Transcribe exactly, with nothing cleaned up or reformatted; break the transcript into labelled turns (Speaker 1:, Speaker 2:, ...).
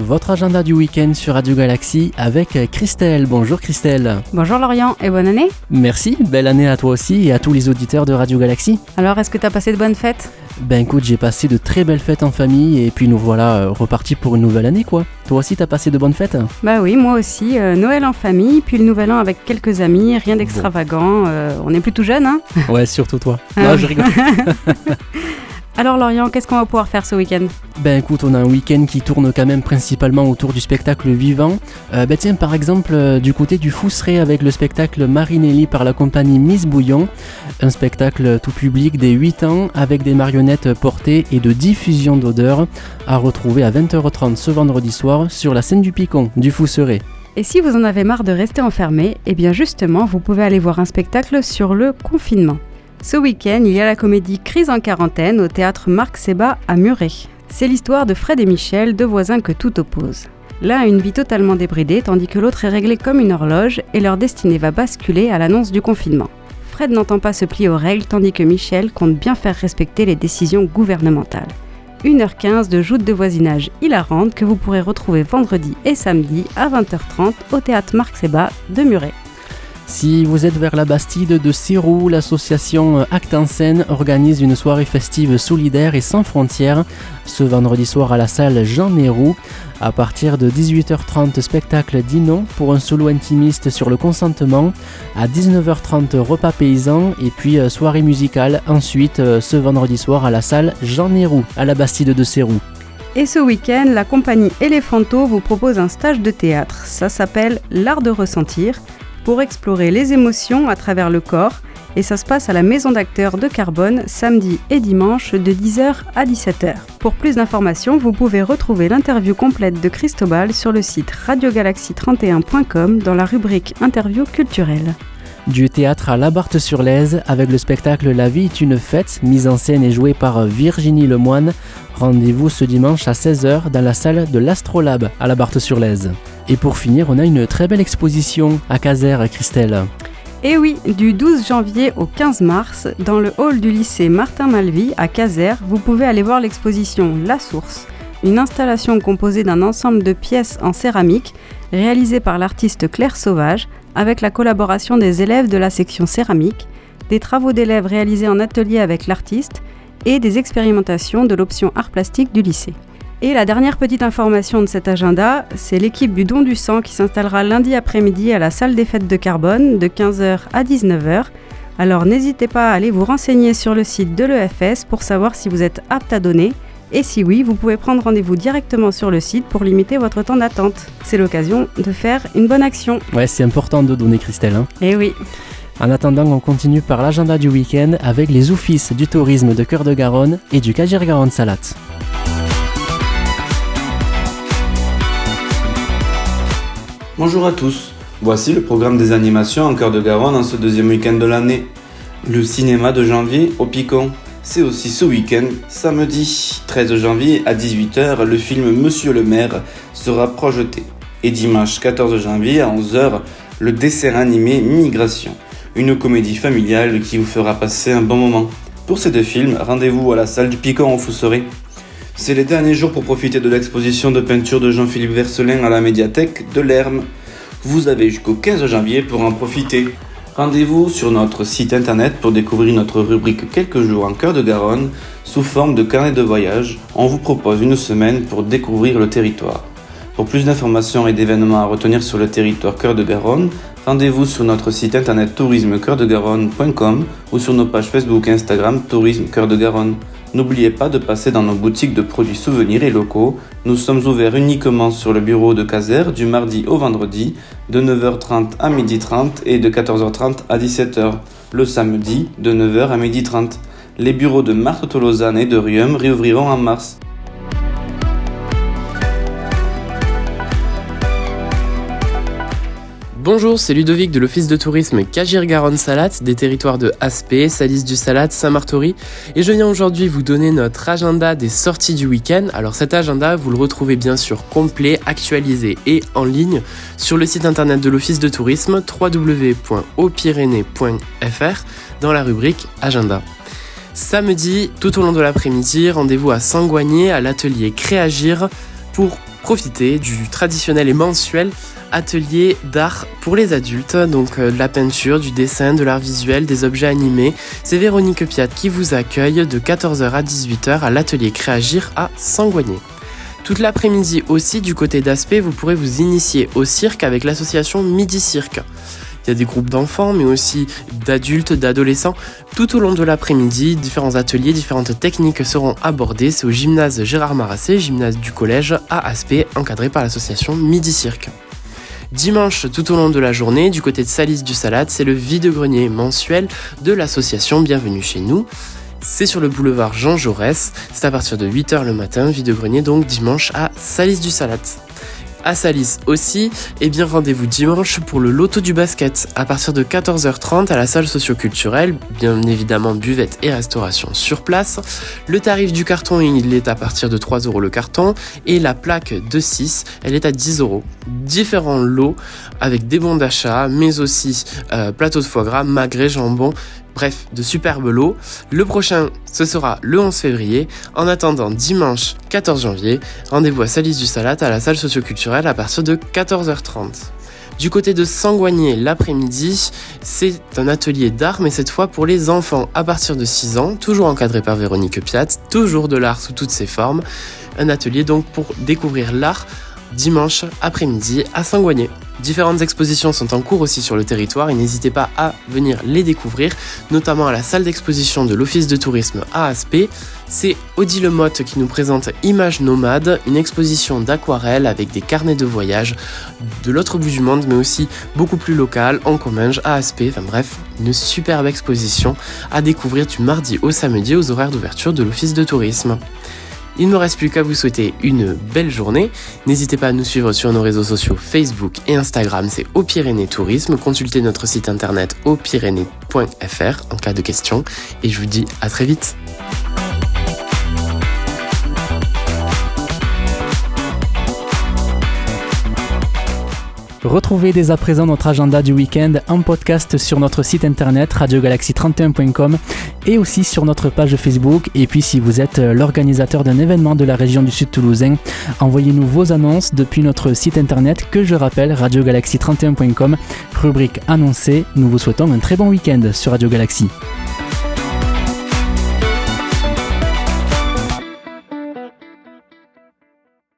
Speaker 1: votre agenda du week-end sur Radio Galaxy avec Christelle. Bonjour Christelle.
Speaker 2: Bonjour Lorient et bonne année.
Speaker 1: Merci, belle année à toi aussi et à tous les auditeurs de Radio Galaxy.
Speaker 2: Alors, est-ce que tu as passé de bonnes fêtes ?
Speaker 1: Ben écoute, j'ai passé de très belles fêtes en famille et puis nous voilà euh, repartis pour une nouvelle année quoi. Toi aussi t'as passé de bonnes fêtes ?
Speaker 2: Bah oui, moi aussi, euh, Noël en famille, puis le nouvel an avec quelques amis, rien d'extravagant, euh, on est plutôt jeunes hein.
Speaker 1: Ouais, surtout toi.
Speaker 2: Ah
Speaker 1: Non,
Speaker 2: oui.
Speaker 1: je rigole.
Speaker 2: Alors Lorient, qu'est-ce qu'on va pouvoir faire ce week-end ?
Speaker 1: Ben écoute, on a un week-end qui tourne quand même principalement autour du spectacle vivant. Euh, ben tiens, par exemple, euh, du côté du Fousseret avec le spectacle Marinelli par la compagnie Miss Bouillon. Un spectacle tout public des huit ans avec des marionnettes portées et de diffusion d'odeurs à retrouver à vingt heures trente ce vendredi soir sur la scène du Picon du Fousseret.
Speaker 2: Et si vous en avez marre de rester enfermé, eh bien justement, vous pouvez aller voir un spectacle sur le confinement. Ce week-end, il y a la comédie Crise en quarantaine au théâtre Marc Sébat à Muret. C'est l'histoire de Fred et Michel, deux voisins que tout oppose. L'un a une vie totalement débridée, tandis que l'autre est réglé comme une horloge et leur destinée va basculer à l'annonce du confinement. Fred n'entend pas se plier aux règles, tandis que Michel compte bien faire respecter les décisions gouvernementales. une heure quinze de joute de voisinage hilarante que vous pourrez retrouver vendredi et samedi à vingt heures trente au théâtre Marc Sébat de Muret.
Speaker 1: Si vous êtes vers la Bastide de Sérou, l'association Acte en Scène organise une soirée festive solidaire et sans frontières ce vendredi soir à la salle Jean Néroux. À partir de dix-huit heures trente, spectacle Dinon pour un solo intimiste sur le consentement. À dix-neuf heures trente, repas paysan et puis soirée musicale ensuite ce vendredi soir à la salle Jean Néroux à la Bastide de Sérou.
Speaker 2: Et ce week-end, la compagnie Elephanto vous propose un stage de théâtre. Ça s'appelle L'Art de ressentir, pour explorer les émotions à travers le corps. Et ça se passe à la Maison d'acteurs de Carbone, samedi et dimanche de dix heures à dix-sept heures. Pour plus d'informations, vous pouvez retrouver l'interview complète de Cristobal sur le site radio galaxy trente et un point com dans la rubrique Interview culturelle.
Speaker 1: Du théâtre à Labarthe-sur-Lèze avec le spectacle La vie est une fête, mise en scène et jouée par Virginie Lemoine. Rendez-vous ce dimanche à seize heures dans la salle de l'Astrolabe à Labarthe-sur-Lèze. Et pour finir, on a une très belle exposition à Caser, Christelle.
Speaker 2: Et oui, du douze janvier au quinze mars, dans le hall du lycée Martin Malvy à Caser, vous pouvez aller voir l'exposition La Source, une installation composée d'un ensemble de pièces en céramique réalisée par l'artiste Claire Sauvage avec la collaboration des élèves de la section céramique, des travaux d'élèves réalisés en atelier avec l'artiste et des expérimentations de l'option art plastique du lycée. Et la dernière petite information de cet agenda, c'est l'équipe du Don du Sang qui s'installera lundi après-midi à la salle des fêtes de Carbone de quinze heures à dix-neuf heures. Alors n'hésitez pas à aller vous renseigner sur le site de l'E F S pour savoir si vous êtes apte à donner. Et si oui, vous pouvez prendre rendez-vous directement sur le site pour limiter votre temps d'attente. C'est l'occasion de faire une bonne action.
Speaker 1: Ouais, c'est important de donner, Christelle. Hein.
Speaker 2: Eh oui.
Speaker 1: En attendant, on continue par l'agenda du week-end avec les offices du tourisme de Cœur de Garonne et du Cagir-Garonne-Salat.
Speaker 3: Bonjour à tous, voici le programme des animations en Cœur de Garonne en ce deuxième week-end de l'année. Le cinéma de janvier au Picon. C'est aussi ce week-end, samedi treize janvier à dix-huit heures, le film Monsieur le maire sera projeté. Et dimanche quatorze janvier à onze heures, le dessin animé Migration, une comédie familiale qui vous fera passer un bon moment. Pour ces deux films, rendez-vous à la salle du Picon au Fousseret. C'est les derniers jours pour profiter de l'exposition de peinture de Jean-Philippe Verselin à la médiathèque de l'Herme. Vous avez jusqu'au quinze janvier pour en profiter. Rendez-vous sur notre site internet pour découvrir notre rubrique Quelques jours en Cœur de Garonne sous forme de carnet de voyage. On vous propose une semaine pour découvrir le territoire. Pour plus d'informations et d'événements à retenir sur le territoire Cœur de Garonne, rendez-vous sur notre site internet tourisme cœur de garonne point com ou sur nos pages Facebook et Instagram Tourisme Cœur de Garonne. N'oubliez pas de passer dans nos boutiques de produits souvenirs et locaux. Nous sommes ouverts uniquement sur le bureau de Caser du mardi au vendredi de neuf heures trente à midi trente et de quatorze heures trente à dix-sept heures. Le samedi de neuf heures à midi trente. Les bureaux de Marthe-Tolosane et de Riom réouvriront en mars.
Speaker 4: Bonjour, c'est Ludovic de l'Office de tourisme Cagir-Garonne-Salat, des territoires de Aspé, Salis-du-Salat, Saint-Martory, et je viens aujourd'hui vous donner notre agenda des sorties du week-end. Alors cet agenda, vous le retrouvez bien sûr complet, actualisé et en ligne sur le site internet de l'Office de tourisme w w w point haut pyrénées point f r dans la rubrique Agenda. Samedi, tout au long de l'après-midi, rendez-vous à Sangoigné à l'atelier Créagir pour profiter du traditionnel et mensuel atelier d'art pour les adultes, donc euh, de la peinture, du dessin, de l'art visuel, des objets animés. C'est Véronique Piat qui vous accueille de quatorze heures à dix-huit heures à l'atelier Créagir à Sangoigné. Toute l'après-midi aussi, du côté d'Aspé, vous pourrez vous initier au cirque avec l'association Midi Cirque. Il y a des groupes d'enfants, mais aussi d'adultes, d'adolescents. Tout au long de l'après-midi, différents ateliers, différentes techniques seront abordées. C'est au gymnase Gérard Marassé, gymnase du collège à Aspé, encadré par l'association Midi Cirque. Dimanche, tout au long de la journée, du côté de Salis du Salat, c'est le vide-grenier mensuel de l'association Bienvenue chez nous. C'est sur le boulevard Jean Jaurès, c'est à partir de huit heures le matin, vide-grenier donc dimanche à Salis du Salat. À Salis aussi, et bien rendez-vous dimanche pour le loto du basket à partir de quatorze heures trente à la salle socio-culturelle, bien évidemment buvette et restauration sur place. Le tarif du carton, il est à partir de trois euros le carton et la plaque de six, elle est à dix euros. Différents lots avec des bons d'achat, mais aussi euh, plateau de foie gras, magret, jambon. Bref, de superbes lots. Le prochain, ce sera le onze février. En attendant, dimanche quatorze janvier, rendez-vous à Salis du Salat à la salle socio-culturelle à partir de quatorze heures trente. Du côté de Sangoigné, l'après-midi, c'est un atelier d'art, mais cette fois pour les enfants à partir de six ans, toujours encadré par Véronique Piat, toujours de l'art sous toutes ses formes. Un atelier donc pour découvrir l'art dimanche après-midi à Sangoigné. Différentes expositions sont en cours aussi sur le territoire et n'hésitez pas à venir les découvrir, notamment à la salle d'exposition de l'Office de tourisme à Aspé. C'est Odile Motte qui nous présente Images nomades, une exposition d'aquarelles avec des carnets de voyage de l'autre bout du monde, mais aussi beaucoup plus locale, en Comminges, à Aspé. Enfin bref, une superbe exposition à découvrir du mardi au samedi aux horaires d'ouverture de l'Office de tourisme. Il ne me reste plus qu'à vous souhaiter une belle journée. N'hésitez pas à nous suivre sur nos réseaux sociaux Facebook et Instagram, c'est Haut Pyrénées Tourisme. Consultez notre site internet haut pyrénées point f r en cas de questions. Et je vous dis à très vite.
Speaker 1: Retrouvez dès à présent notre agenda du week-end en podcast sur notre site internet radio galaxie trente et un point com et aussi sur notre page Facebook. Et puis si vous êtes l'organisateur d'un événement de la région du Sud Toulousain, envoyez-nous vos annonces depuis notre site internet que je rappelle radio galaxie trente et un point com, rubrique annoncée. Nous vous souhaitons un très bon week-end sur Radio Galaxie.